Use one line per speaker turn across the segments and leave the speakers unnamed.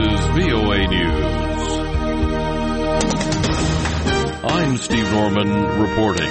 is VOA News. I'm Steve Norman reporting.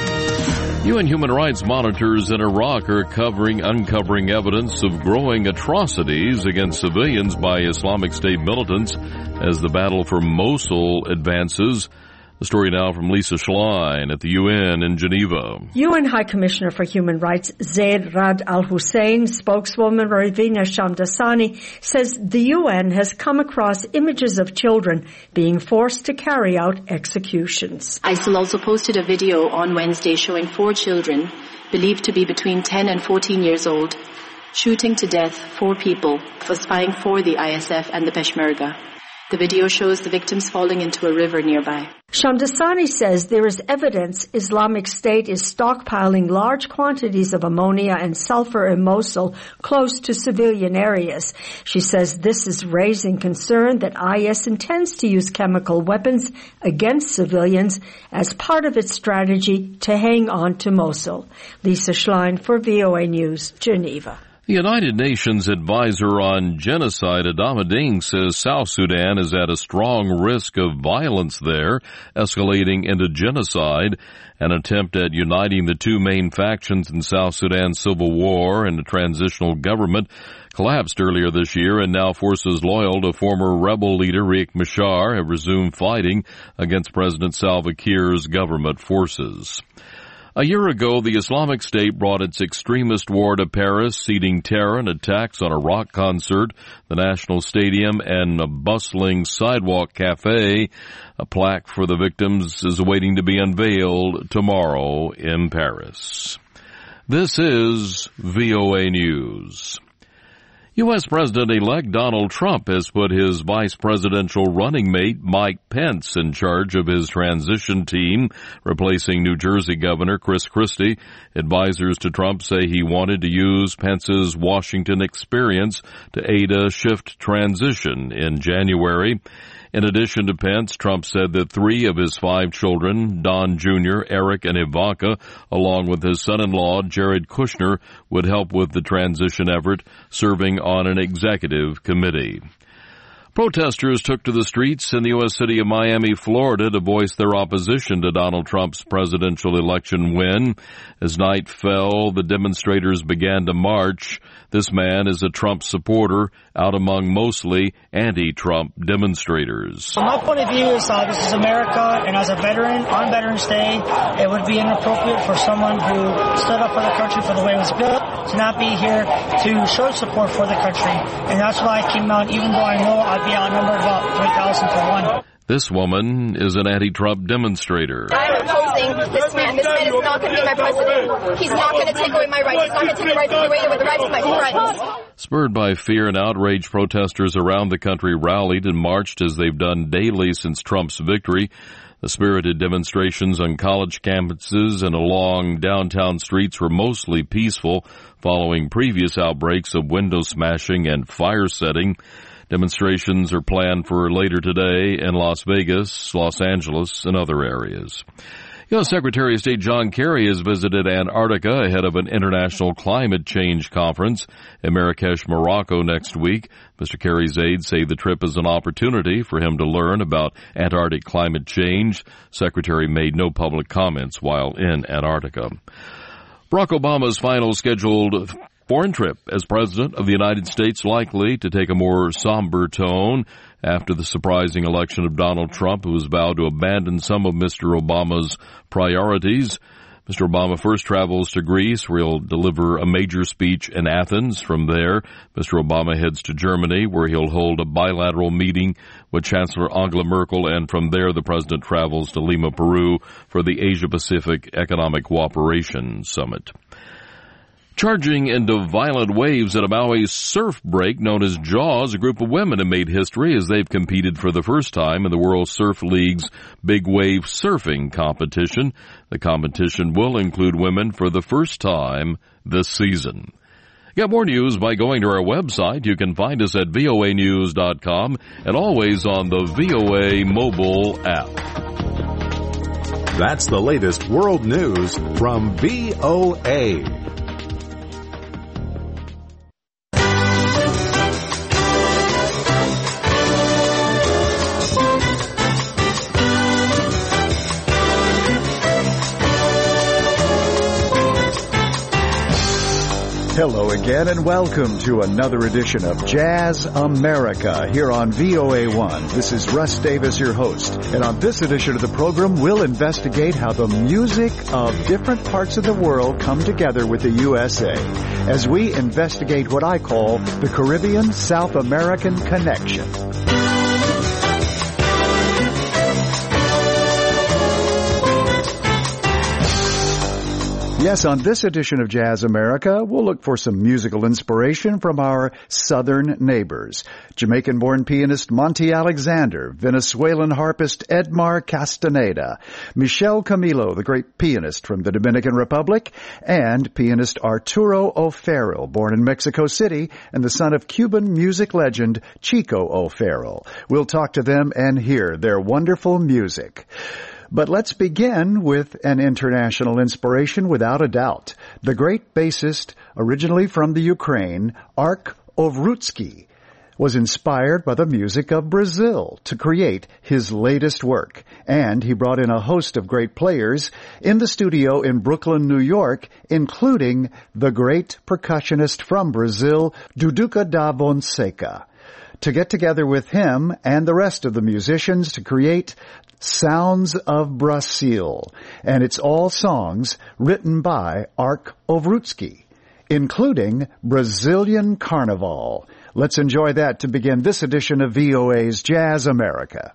UN human rights monitors in Iraq are uncovering evidence of growing atrocities against civilians by Islamic State militants as the battle for Mosul advances. The story now from Lisa Schlein at the UN in Geneva.
UN High Commissioner for Human Rights Zeid Ra'ad Al Hussein, spokeswoman Ravina Shamdasani, says the UN has come across images of children being forced to carry out executions.
ISIL also posted a video on Wednesday showing 4 children, believed to be between 10 and 14 years old, shooting to death 4 people for spying for the ISF and the Peshmerga. The video shows the victims falling into a river nearby.
Shamdasani says there is evidence Islamic State is stockpiling large quantities of ammonia and sulfur in Mosul close to civilian areas. She says this is raising concern that IS intends to use chemical weapons against civilians as part of its strategy to hang on to Mosul. Lisa Schlein for VOA News, Geneva.
The United Nations advisor on genocide, Adama Ding, says South Sudan is at a strong risk of violence there, escalating into genocide. An attempt at uniting the two main factions in South Sudan's civil war and the transitional government collapsed earlier this year, and now forces loyal to former rebel leader Riek Machar have resumed fighting against President Salva Kiir's government forces. A year ago, the Islamic State brought its extremist war to Paris, seeding terror and attacks on a rock concert, the National Stadium, and a bustling sidewalk cafe. A plaque for the victims is waiting to be unveiled tomorrow in Paris. This is VOA News. U.S. President-elect Donald Trump has put his vice presidential running mate Mike Pence in charge of his transition team, replacing New Jersey Governor Chris Christie. Advisors to Trump say he wanted to use Pence's Washington experience to aid a shift transition in January. In addition to Pence, Trump said that 3 of his 5 children, Don Jr., Eric, and Ivanka, along with his son-in-law, Jared Kushner, would help with the transition effort, serving on an executive committee. Protesters took to the streets in the U.S. city of Miami, Florida, to voice their opposition to Donald Trump's presidential election win. As night fell, the demonstrators began to march. This man is a Trump supporter, out among mostly anti-Trump demonstrators.
My point of view is this is America, and as a veteran, on Veterans Day, it would be inappropriate for someone who stood up for the country for the way it was built to not be here to show support for the country. And that's why I came out, even though I know I'd be outnumbered about 3,000 to 1.
This woman is an anti-Trump demonstrator.
I'm opposing this man. This man is not going to be my president. He's not going to take away my rights. He's not going to take away the rights of my friends.
Spurred by fear and outrage, protesters around the country rallied and marched as they've done daily since Trump's victory. The spirited demonstrations on college campuses and along downtown streets were mostly peaceful following previous outbreaks of window smashing and fire setting. Demonstrations are planned for later today in Las Vegas, Los Angeles, and other areas. U.S. Secretary of State John Kerry has visited Antarctica ahead of an international climate change conference in Marrakesh, Morocco next week. Mr. Kerry's aides say the trip is an opportunity for him to learn about Antarctic climate change. Secretary made no public comments while in Antarctica. Barack Obama's final scheduled foreign trip as President of the United States likely to take a more somber tone after the surprising election of Donald Trump, who has vowed to abandon some of Mr. Obama's priorities. Mr. Obama first travels to Greece, where he'll deliver a major speech in Athens. From there, Mr. Obama heads to Germany, where he'll hold a bilateral meeting with Chancellor Angela Merkel, and from there the president travels to Lima, Peru, for the Asia-Pacific Economic Cooperation Summit. Charging into violent waves at a Maui surf break known as Jaws, a group of women have made history as they've competed for the first time in the World Surf League's Big Wave Surfing competition. The competition will include women for the first time this season. Get more news by going to our website. You can find us at voanews.com and always on the VOA mobile app.
That's the latest world news from VOA.
Hello again and welcome to another edition of Jazz America here on VOA1. This is Russ Davis, your host. And on this edition of the program, we'll investigate how the music of different parts of the world come together with the USA as we investigate what I call the Caribbean-South American connection. Yes, on this edition of Jazz America, we'll look for some musical inspiration from our southern neighbors. Jamaican-born pianist Monty Alexander, Venezuelan harpist Edmar Castaneda, Michel Camilo, the great pianist from the Dominican Republic, and pianist Arturo O'Farrill, born in Mexico City and the son of Cuban music legend Chico O'Farrill. We'll talk to them and hear their wonderful music. But let's begin with an international inspiration without a doubt. The great bassist, originally from the Ukraine, Ark Ovrutsky, was inspired by the music of Brazil to create his latest work. And he brought in a host of great players in the studio in Brooklyn, New York, including the great percussionist from Brazil, Duduca da Fonseca, to get together with him and the rest of the musicians to create Sounds of Brazil. And it's all songs written by Ark Ovrutsky, including Brazilian Carnival. Let's enjoy that to begin this edition of VOA's Jazz America.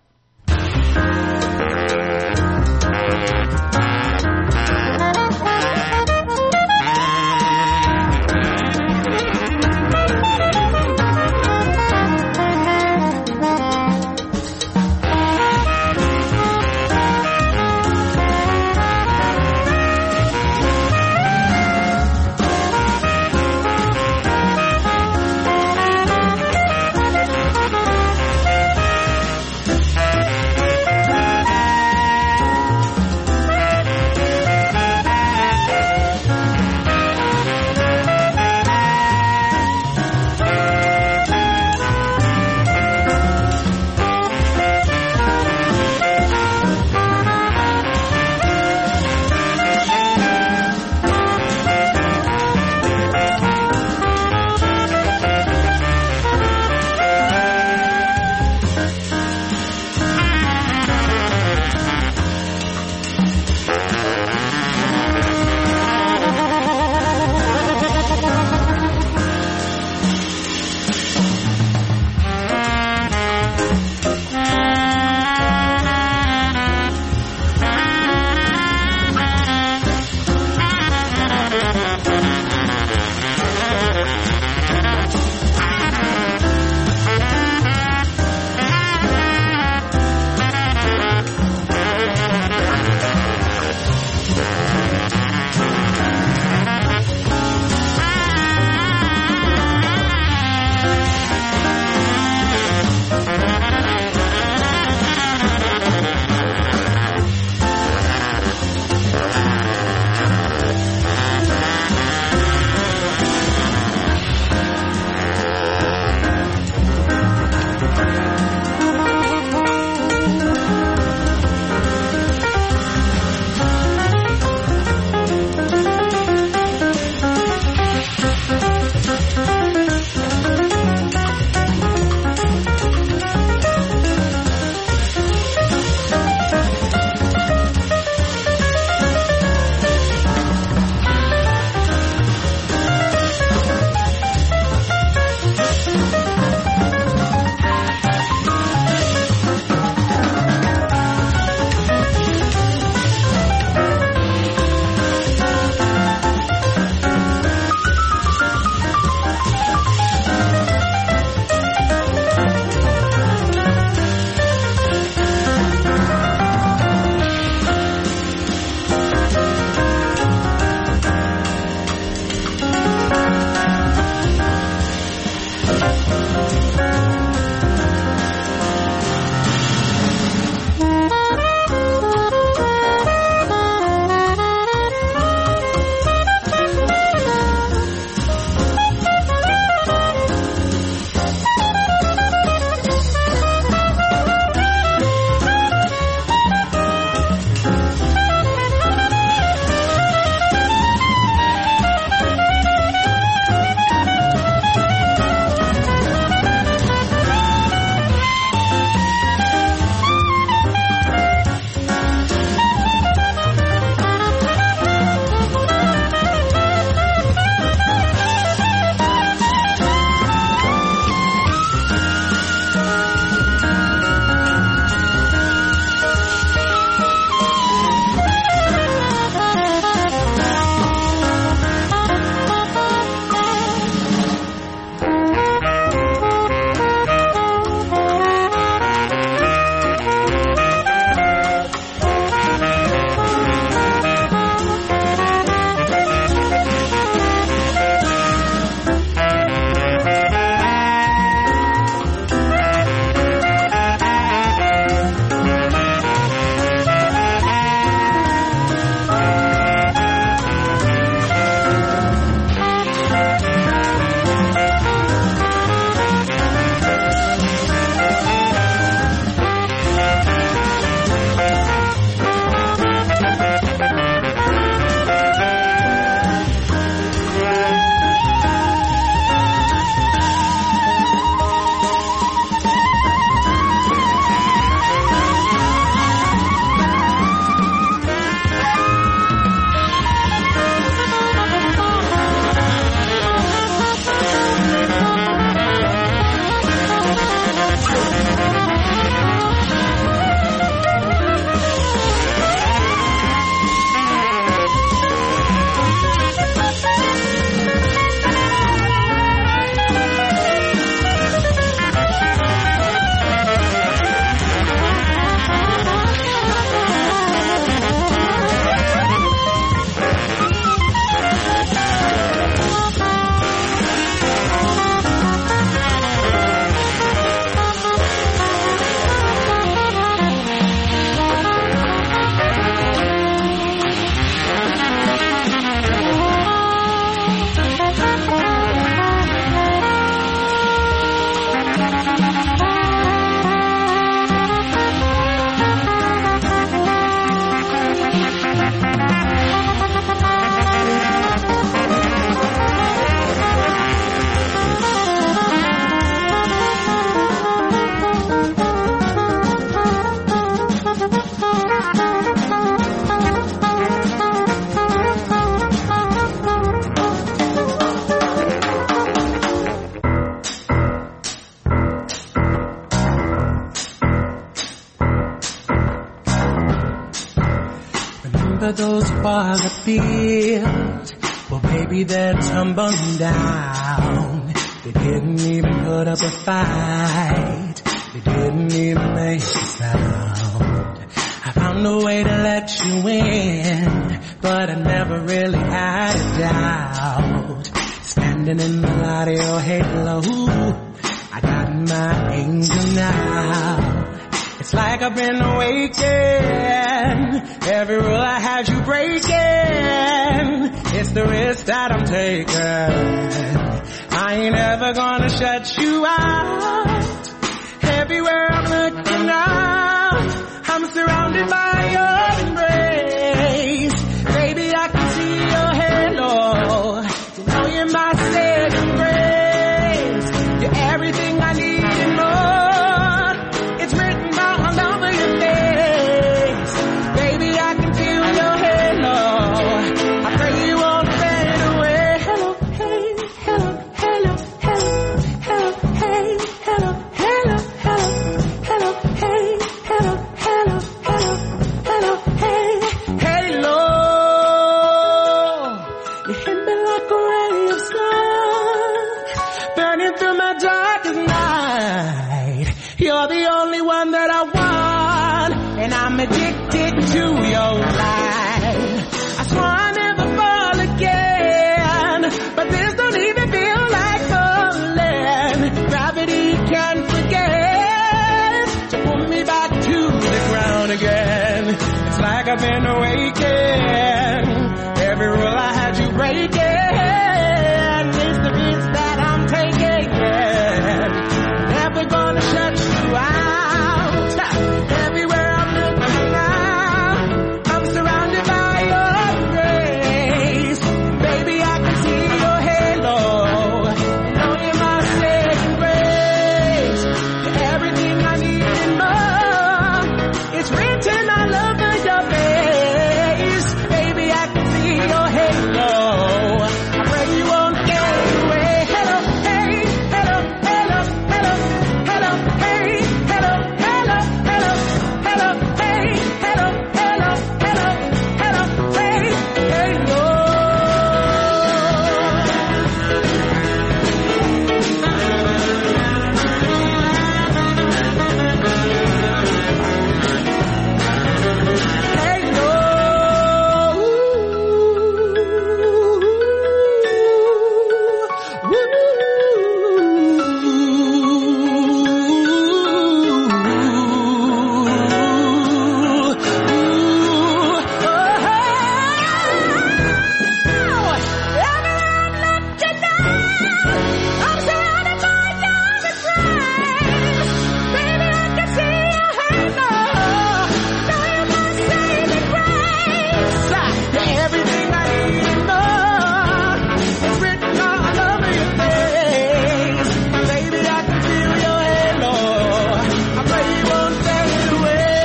Father, those for the field. Well, baby, they're tumbling down. They didn't even put up a fight. They didn't even make a sound. I found a way to let you in, but I never really had a doubt. Standing in the light of your halo, I got my angel now. It's like I've been awakened. Every rule I had you breaking. It's the risk that I'm taking. I ain't ever gonna shut you out. Everywhere I'm looking out, I'm surrounded by your embrace. Baby, I can see your halo. You know you're my saving grace. You're everything I need and more. It's written all over your face. Baby, I can feel your halo. I pray you won't fade away. Hello, hey, hello, hello, hello, hello, hey, hello, hello, hello, hello, hey, hello, hello, hello, hello, hey, halo. You hit me like a ray of sun, burning through my darkest night. You're the only one that I want, and I'm addicted to your light. I swear I'll never fall again, but this don't even feel like falling. Gravity can't forget to pull me back to the ground again. It's like I've been awakened. Every rule I had you breaking. It's the risk that I'm taking. Never gonna shut you out. Everywhere I'm looking now, I'm surrounded by your grace. Baby, I can see your halo. You know you're my saving grace. You're everything I need and more. It's written all over your face. Baby, I can see your halo. I pray you won't get away. Hello, hey, hello, hello, hello, hello, hey, hello, hello, hello, hello, hey, hello, hello, hello, hello, hey, hello. Everything I need and more. It's written all over your face. Baby, I can feel your halo. I pray you won't fade away.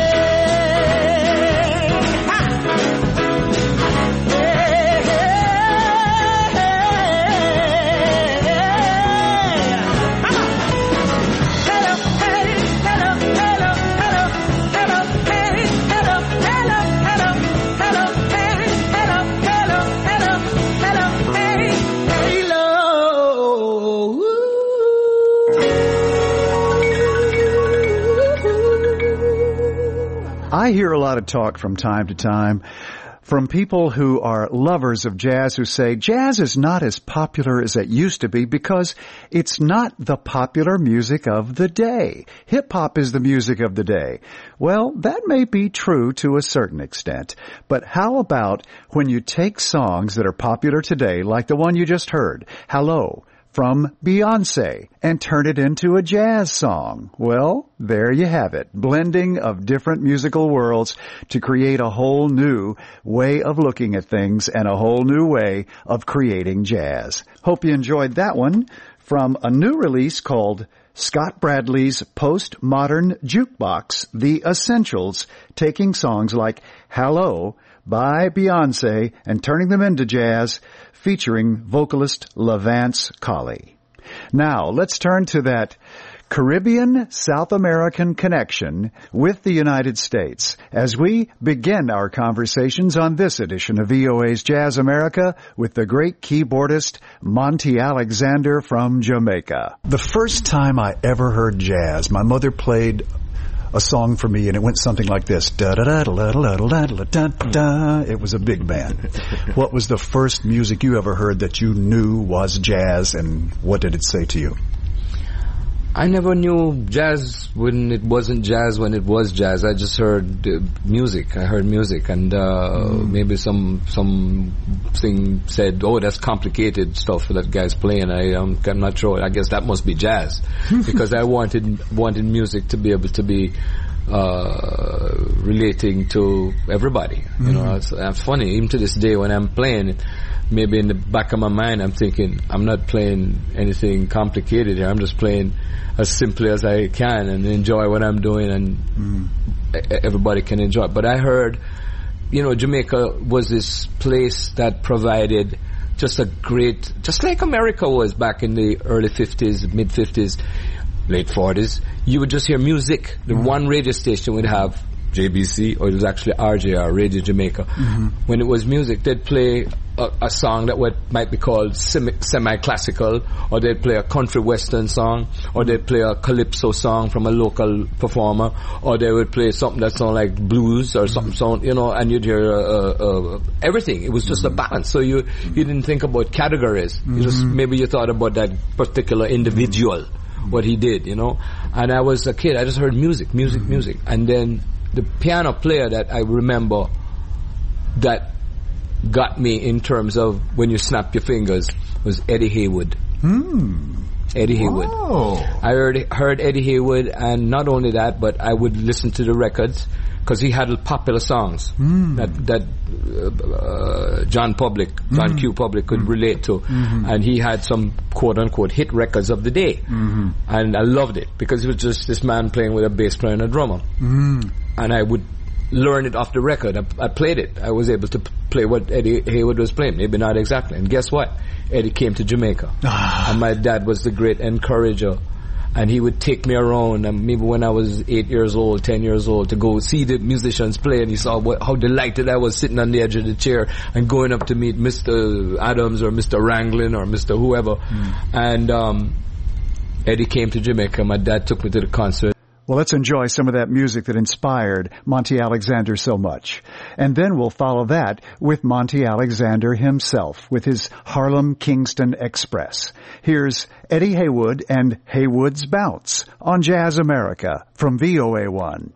Ha! Hey, hey, hello, hey, hello, hello, hello, hello, hey, hello, hello, hello, hello, hey, hello, hello, hello, hello, hey, halo.
I hear a lot of talk from time to time from people who are lovers of jazz who say jazz is not as popular as it used to be because it's not the popular music of the day. Hip-hop is the music of the day. Well, that may be true to a certain extent, but how about when you take songs that are popular today, like the one you just heard, Hello, from Beyonce, and turn it into a jazz song? Well, there you have it. Blending of different musical worlds to create a whole new way of looking at things and a whole new way of creating jazz. Hope you enjoyed that one from a new release called Scott Bradley's Postmodern Jukebox, The Essentials, taking songs like Hello by Beyonce and turning them into jazz, featuring vocalist LaVance Colley. Now, let's turn to that Caribbean South American connection with the United States as we begin our conversations on this edition of VOA's Jazz America with the great keyboardist Monty Alexander from Jamaica. The first time I ever heard jazz, my mother played a song for me and it went something like this. Da da da da da da da da da. It was a big band. What was the first music you ever heard that you knew was jazz, and what did it say to you?
I never knew jazz when it wasn't jazz, when it was jazz. I just heard music. I heard music, and maybe something said, "Oh, that's complicated stuff that guy's playing." I'm not sure. I guess that must be jazz, because I wanted music to be able to be relating to everybody. You know, it's funny. Even to this day, when I'm playing, maybe in the back of my mind, I'm thinking, I'm not playing anything complicated here. I'm just playing as simply as I can and enjoy what I'm doing, and everybody can enjoy it. But I heard, Jamaica was this place that provided just a great, just like America was back in the early 50s, mid 50s, late 40s. You would just hear music. The one radio station would have JBC, or it was actually RJR, Radio Jamaica. When it was music, they'd play a song that might be called semi-classical, or they'd play a country western song, or they'd play a calypso song from a local performer, or they would play something that sounded like blues or something, and you'd hear everything. It was just a balance. So you didn't think about categories. Maybe you thought about that particular individual, what he did, And I was a kid, I just heard music. And then the piano player that I remember that got me in terms of when you snap your fingers was Eddie Haywood. Eddie Haywood. I heard Eddie Haywood, and not only that, but I would listen to the records because he had popular songs that John Q. Public could relate to, and he had some quote unquote hit records of the day, and I loved it because it was just this man playing with a bass player and a drummer, and I would learn it off the record. I played it. I was able to play what Eddie Haywood was playing, maybe not exactly. And guess what? Eddie came to Jamaica, and my dad was the great encourager. And he would take me around, and maybe when I was 8 years old, 10 years old, to go see the musicians play, and he saw how delighted I was sitting on the edge of the chair and going up to meet Mr. Adams or Mr. Ranglin or Mr. whoever. And Eddie came to Jamaica. My dad took me to the concert.
Well, let's enjoy some of that music that inspired Monty Alexander so much. And then we'll follow that with Monty Alexander himself with his Harlem Kingston Express. Here's Eddie Haywood and Haywood's Bounce on Jazz America from VOA1.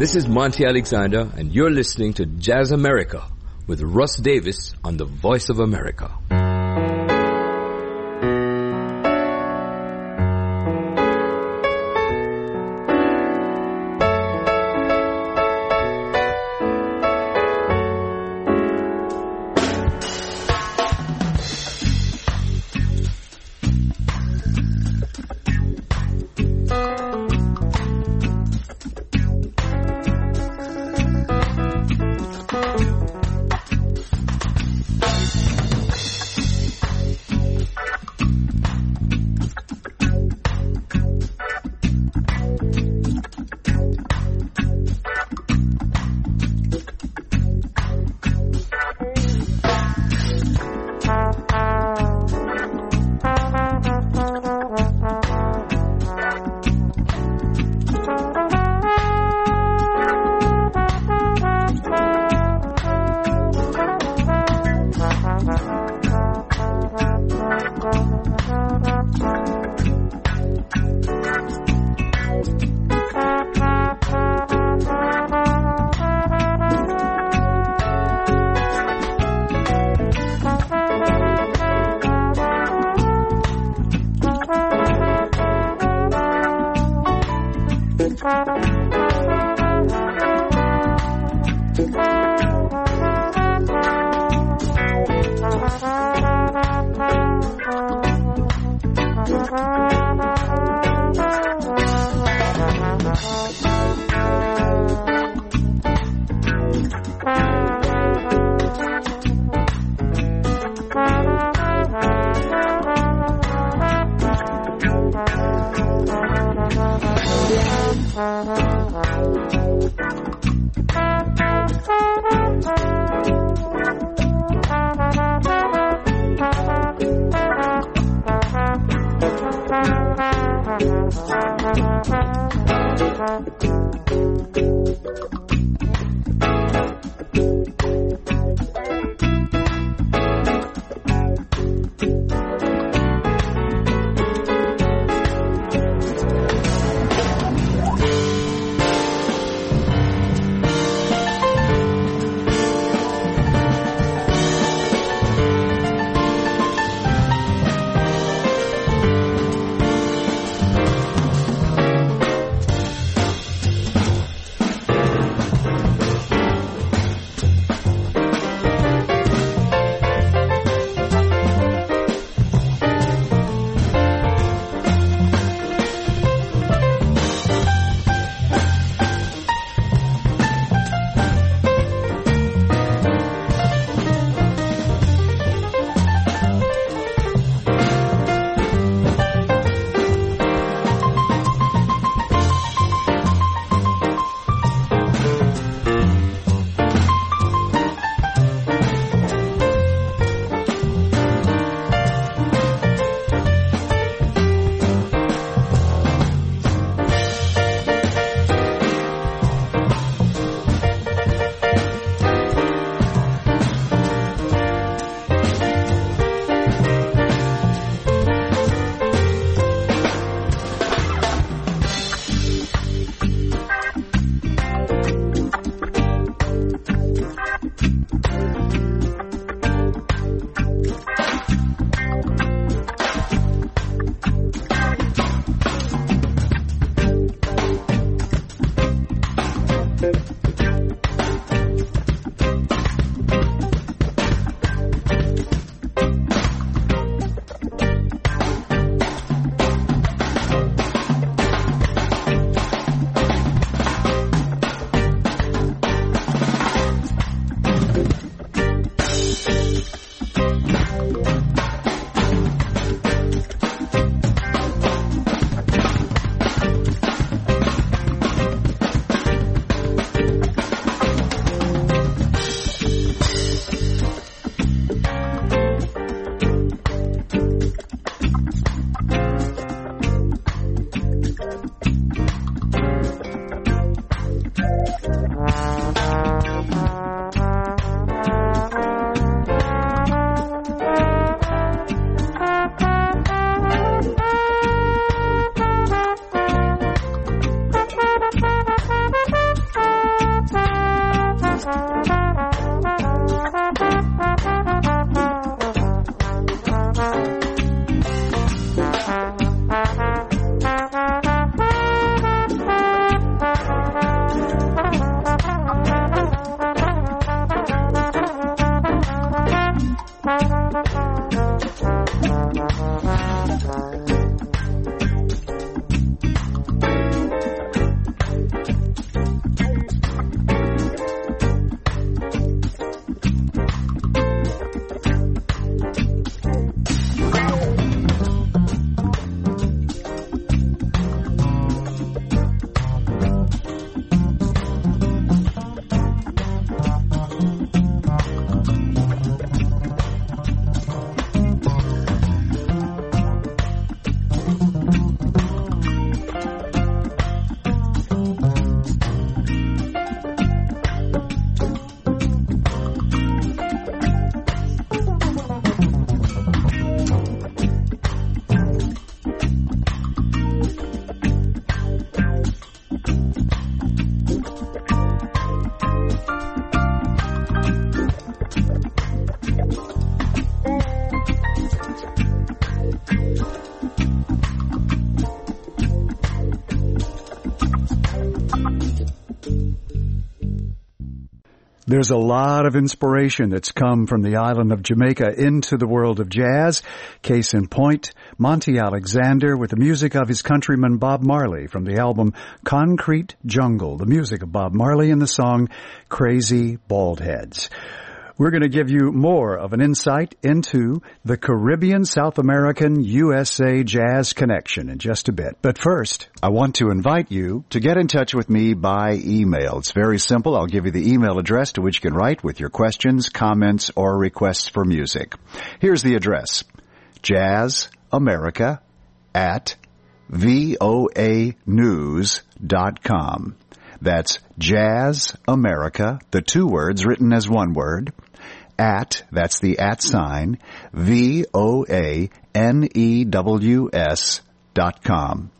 This is Monty Alexander, and you're listening to Jazz America with Russ Davis on the Voice of America.
There's a lot of inspiration that's come from the island of Jamaica into the world of jazz. Case in point, Monty Alexander with the music of his countryman Bob Marley from the album Concrete Jungle, the music of Bob Marley and the song Crazy Bald Heads. We're going to give you more of an insight into the Caribbean, South American, USA jazz connection in just a bit. But first, I want to invite you to get in touch with me by email. It's very simple. I'll give you the email address to which you can write with your questions, comments, or requests for music. Here's the address: jazzamerica@voanews.com. That's jazzamerica, the two words written as one word, that's the @sign, VOANEWS.com.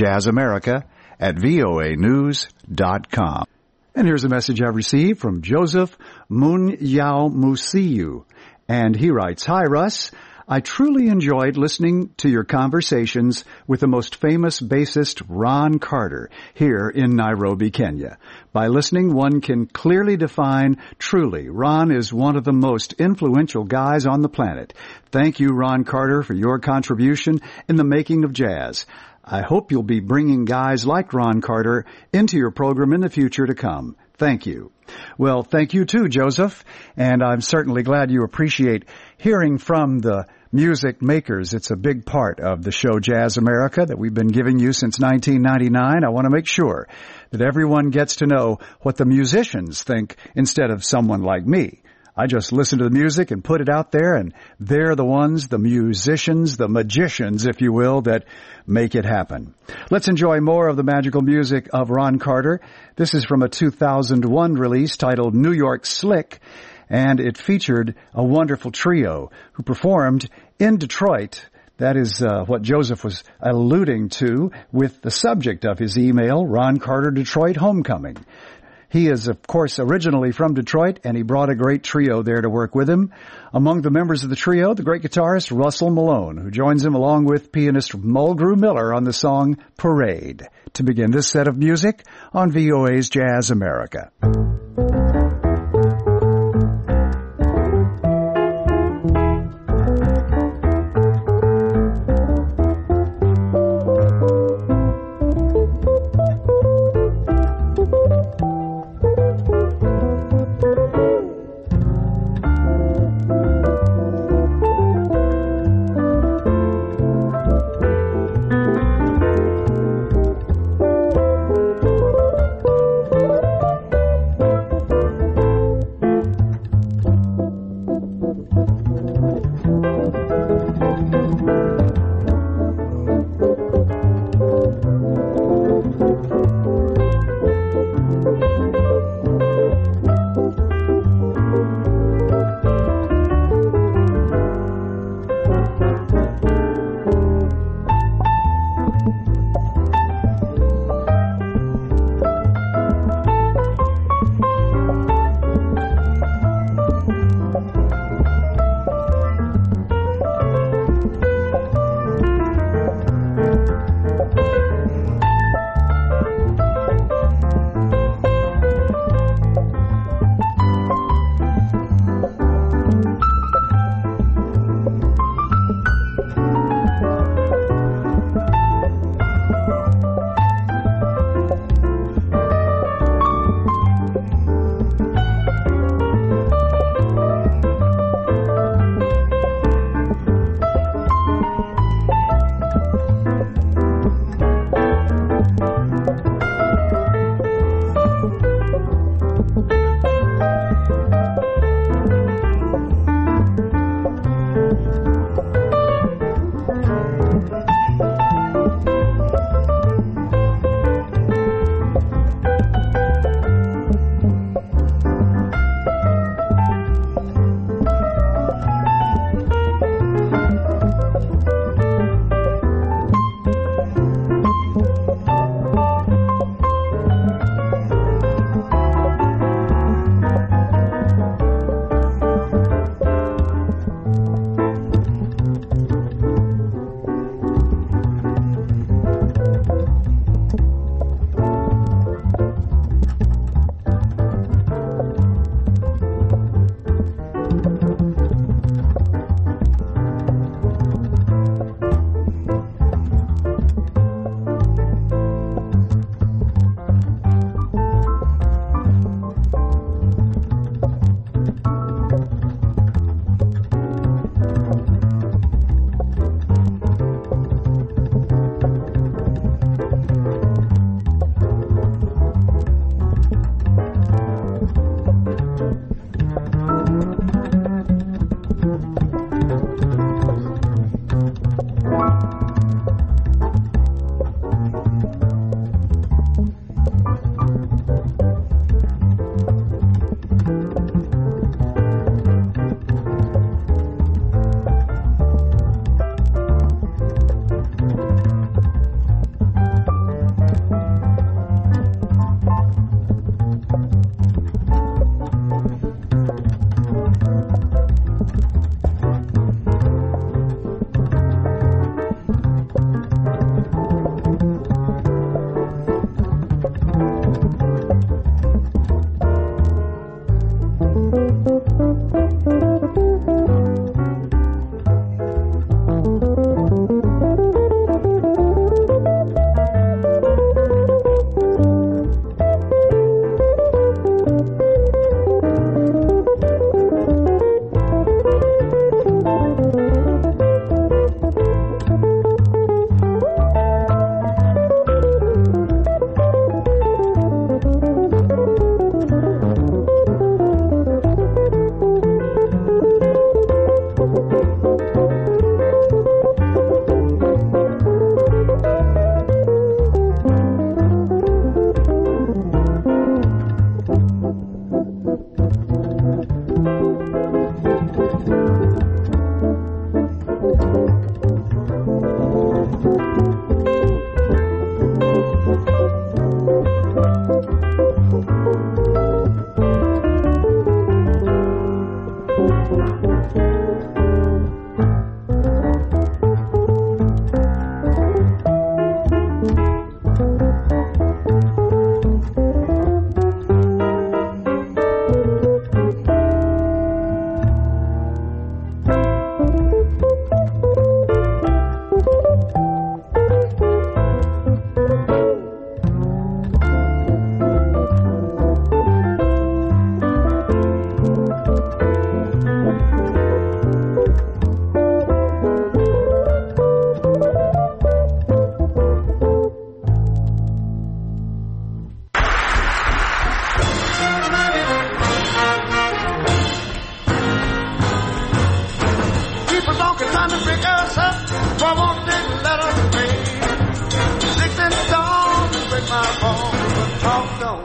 jazzamerica@voanews.com. And here's a message I've received from Joseph Munyao Musiu. And he writes, "Hi, Russ. I truly enjoyed listening to your conversations with the most famous bassist Ron Carter here in Nairobi, Kenya. By listening, one can clearly define truly Ron is one of the most influential guys on the planet. Thank you, Ron Carter, for your contribution in the making of jazz. I hope you'll be bringing guys like Ron Carter into your program in the future to come. Thank you." Well, thank you too, Joseph, and I'm certainly glad you appreciate hearing from the music makers. It's a big part of the show Jazz America that we've been giving you since 1999. I want to make sure that everyone gets to know what the musicians think instead of someone like me. I just listen to the music and put it out there, and they're the ones, the musicians, the magicians, if you will, that make it happen. Let's enjoy more of the magical music of Ron Carter. This is from a 2001 release titled New York Slick, and it featured a wonderful trio who performed in Detroit. That is what Joseph was alluding to with the subject of his email, Ron Carter Detroit Homecoming. He is, of course, originally from Detroit, and he brought a great trio there to work with him. Among the members of the trio, the great guitarist Russell Malone, who joins him along with pianist Mulgrew Miller on the song Parade, to begin this set of music on VOA's Jazz America.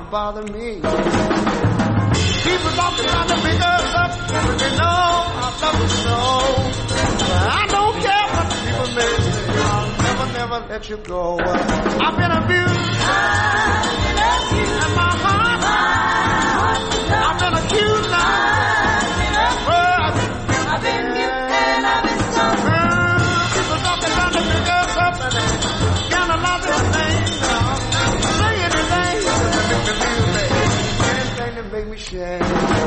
bother me. People talking about the pick us up, but they know I love you so. I don't care what the people may say, I'll never, never let you go. I've been abused, and my heart, I've been accused now. I've been used and I've been stoned. People talking about the pick us up, and they can't allow this thing now. Say anything that make me shame.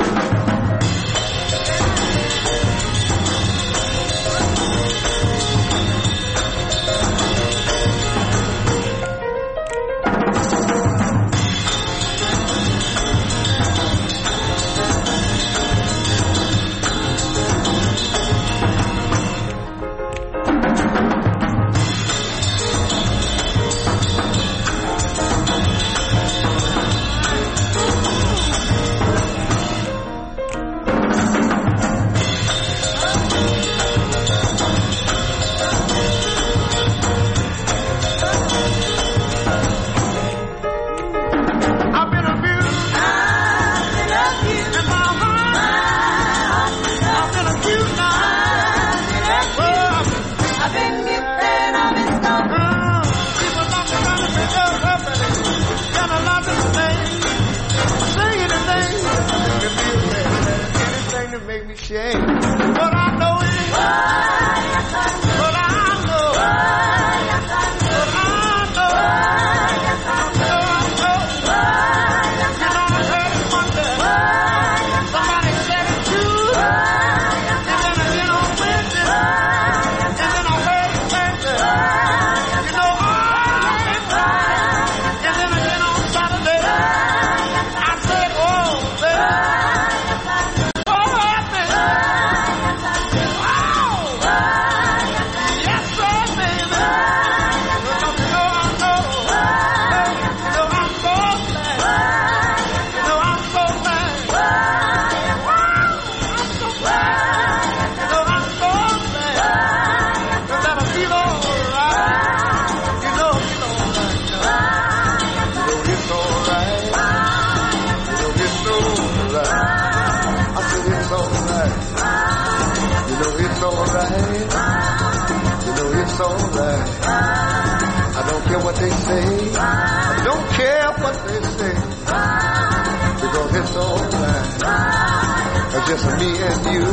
Just me and you.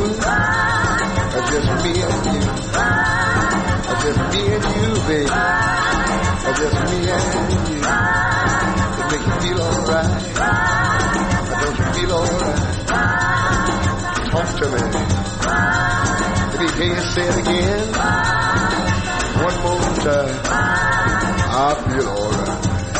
Just me and you. Just me and you, baby. Just me and you. To make you feel alright. Don't you feel alright? Talk to me. Let me hear you say it again. One more time. I feel alright.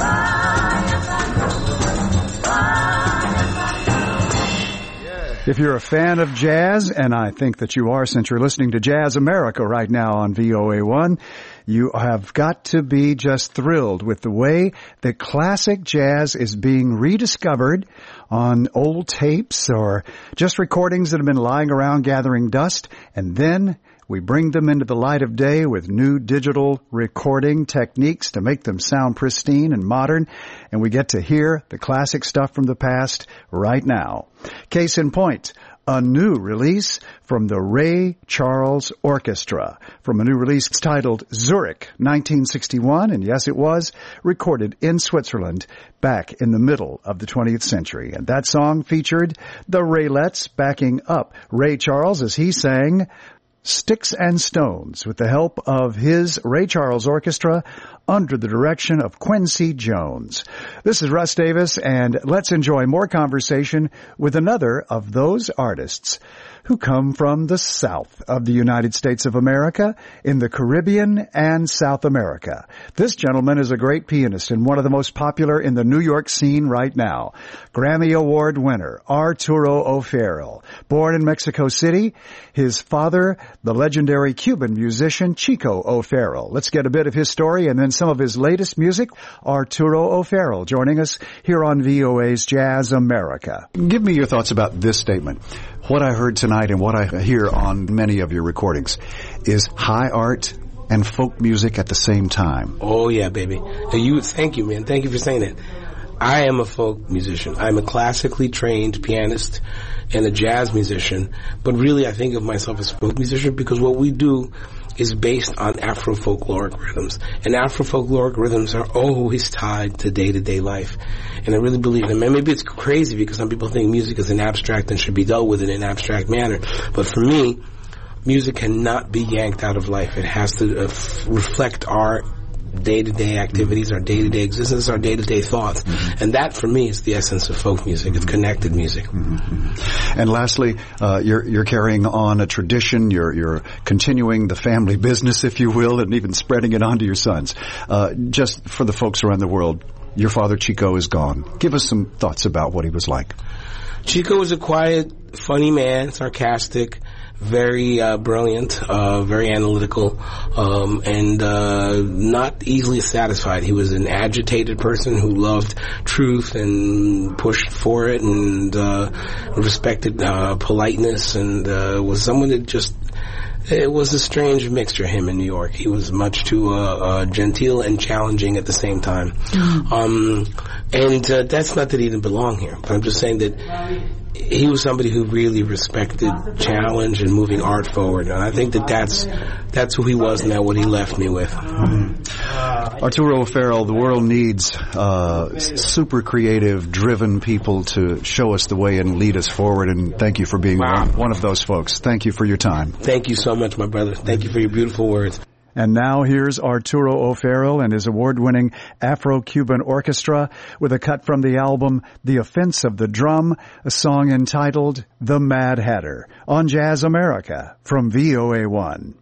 If you're a fan of jazz, and I think that you are since you're listening to Jazz America right now on VOA1, you have got to be just thrilled with the way that classic jazz is being rediscovered on old tapes or just recordings that have been lying around gathering dust, and then we bring them into the light of day with new digital recording techniques to make them sound pristine and modern, and we get to hear the classic stuff from the past right now. Case in point, a new release from the Ray Charles Orchestra, from a new release titled Zurich, 1961, and yes, it was recorded in Switzerland back in the middle of the 20th century. And that song featured the Raelettes backing up Ray Charles as he sang Sticks and Stones with the help of his Ray Charles Orchestra under the direction of Quincy Jones. This is Russ Davis, and let's enjoy more conversation with another of those artists who come from the south of the United States of America, in the Caribbean and South America. This gentleman is a great pianist and one of the most popular in the New York scene right now. Grammy Award winner Arturo O'Farrill. Born in Mexico City, his father, the legendary Cuban musician Chico O'Farrill. Let's get a bit of his story and then some of his latest music. Arturo O'Farrill joining us here on VOA's Jazz America. Give me your thoughts about this statement. What I heard tonight and what I hear on many of your recordings is high art and folk music at the same time.
Oh, yeah, baby. Thank you, man. Thank you for saying that. I am a folk musician. I'm a classically trained pianist and a jazz musician, but really I think of myself as a folk musician because what we do is based on Afro-folkloric rhythms. And Afro-folkloric rhythms are always tied to day-to-day life. And I really believe them. And maybe it's crazy because some people think music is an abstract and should be dealt with in an abstract manner. But for me, music cannot be yanked out of life. It has to reflect our day-to-day activities, our day-to-day existence, our day-to-day thoughts. Mm-hmm. And that, for me, is the essence of folk music. It's connected music.
Mm-hmm. And lastly, you're carrying on a tradition. You're continuing the family business, if you will, and even spreading it on to your sons. Just for the folks around the world, your father, Chico, is gone. Give us some thoughts about what he was like.
Chico was a quiet, funny man, sarcastic, very brilliant, very analytical, and not easily satisfied. He was an agitated person who loved truth and pushed for it and respected politeness, and was someone that just... It was a strange mixture, him in New York. He was much too genteel and challenging at the same time. And that's not that he didn't belong here, but I'm just saying that he was somebody who really respected challenge and moving art forward. And I think that that's who he was and that's what he left me with.
Arturo O'Farrill, the world needs super creative, driven people to show us the way and lead us forward. And thank you for being one of those folks. Thank you for your time.
Thank you so much, my brother. Thank you for your beautiful words.
And now here's Arturo O'Farrill and his award-winning Afro-Cuban Orchestra with a cut from the album The Offense of the Drum, a song entitled The Mad Hatter, on Jazz America from VOA1.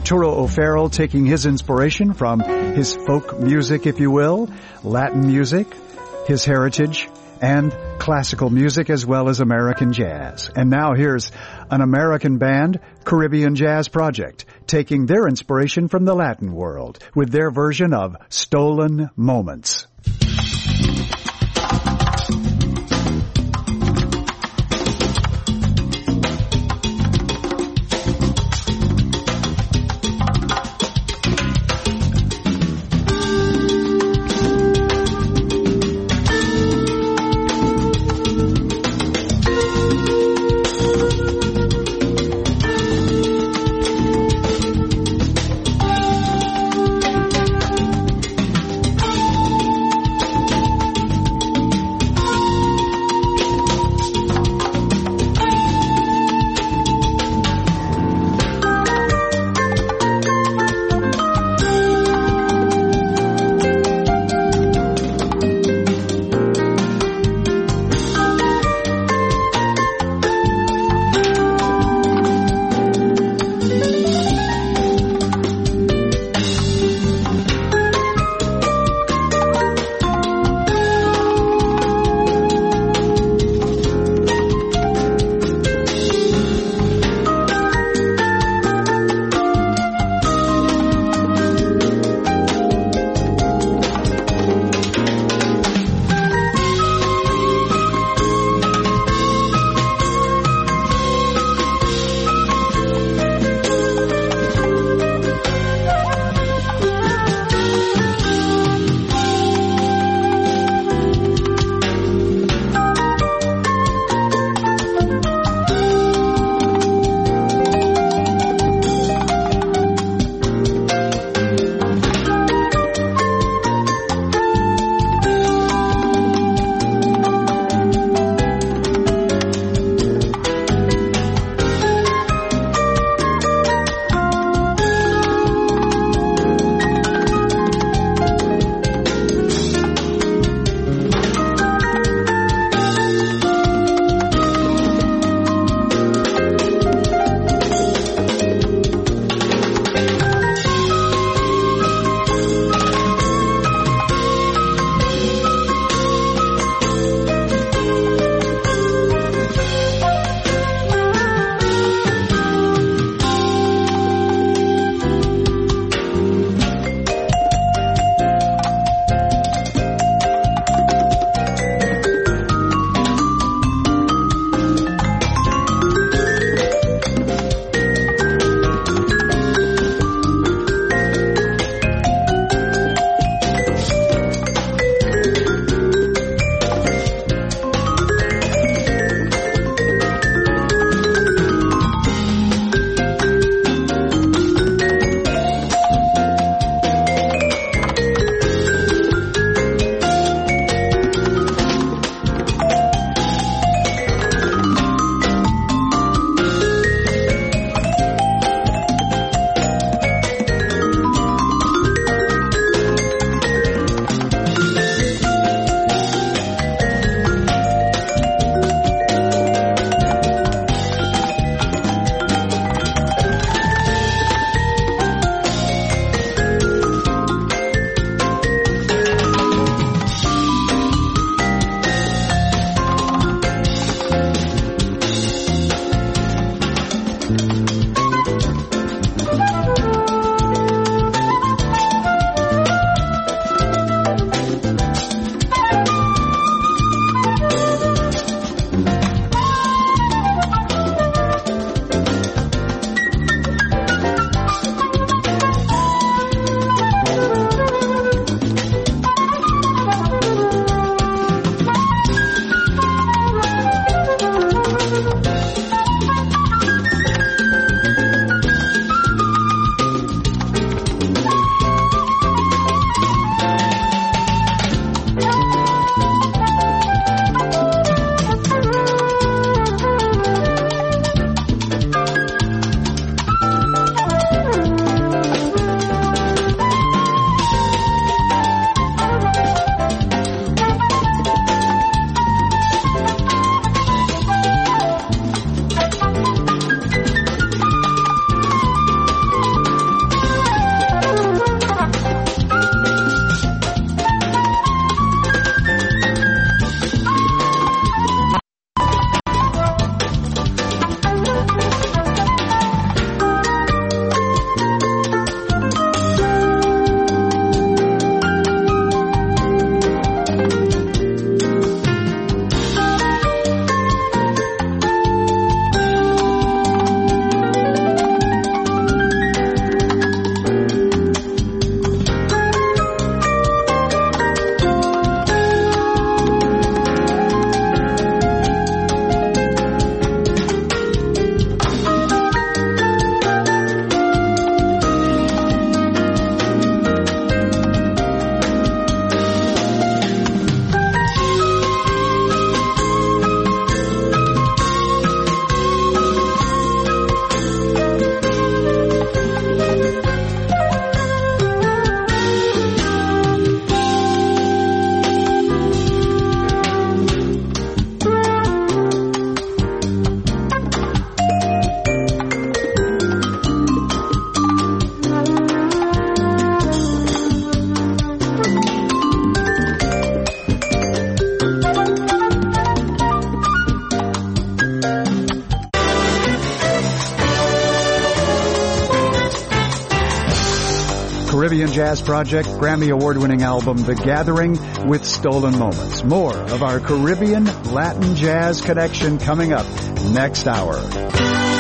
Arturo O'Farrell taking his inspiration from his folk music, if you will, Latin music, his heritage, and classical music as well as American jazz. And now here's an American band, Caribbean Jazz Project, taking their inspiration from the Latin world with their version of Stolen Moments. Jazz Project Grammy Award-winning album The Gathering with Stolen Moments. More of our Caribbean Latin Jazz connection coming up next hour.